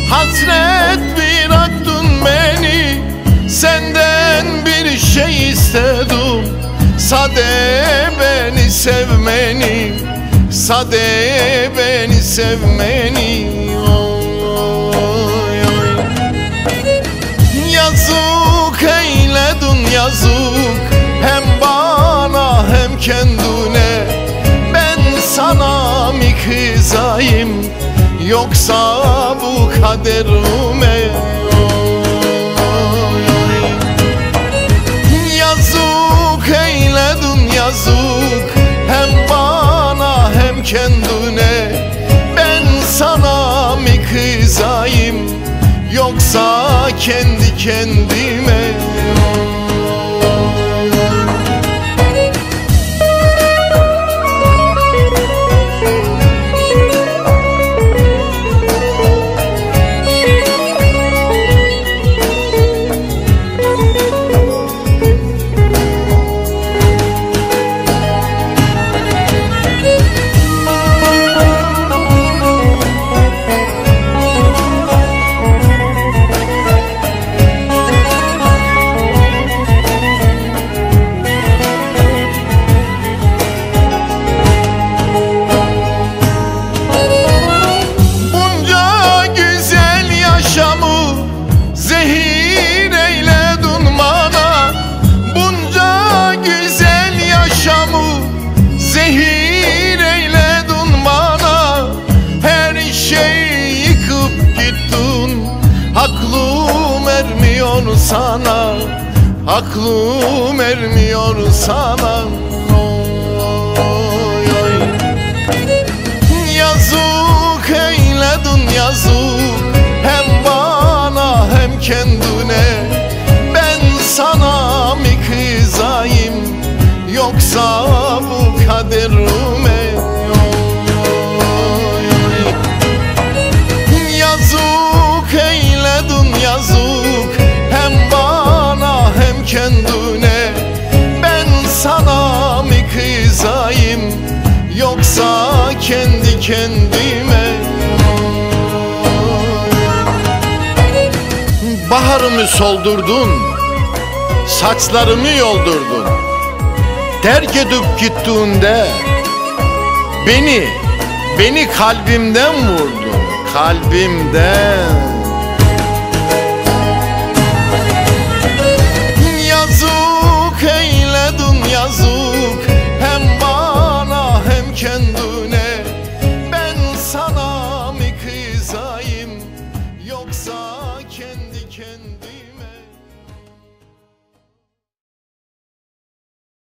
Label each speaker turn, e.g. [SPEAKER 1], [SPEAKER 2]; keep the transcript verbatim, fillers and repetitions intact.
[SPEAKER 1] Hasret bıraktın beni, senden bir şey istedim. Sade beni sevmeni, sade beni sevmeni. Oy, oy. Yazık eyledin yazık, hem bana hem kendine. Ben sana mı kızayım, yoksa bu kaderime? Oy, oy. Yazık eyledin yazık, hem bana hem kendine. Ben sana mı kızayım, yoksa kendi kendime? Zehir eyledin bana, bunca güzel yaşamı zehir eyledin bana. Her şeyi yıkıp gittin, aklım ermiyor sana, aklım ermiyor sana. Oy, oy. Yazık eyledin yazık, hem bana hem kendine. Ben sana mı kızayım, yoksa bu kaderime? Oy, oy. Yazık eyledin yazık, hem bana hem kendine. Ben sana mı kızayım, yoksa kendi kendime? Baharımı soldurdun, saçlarımı yoldurdun. Terk edip gittiğinde beni, beni kalbimden vurdun, kalbimden. Yazık eyledin yazık, hem bana hem kendine. Ben sana mı kızayım, yoksa kendi kendime?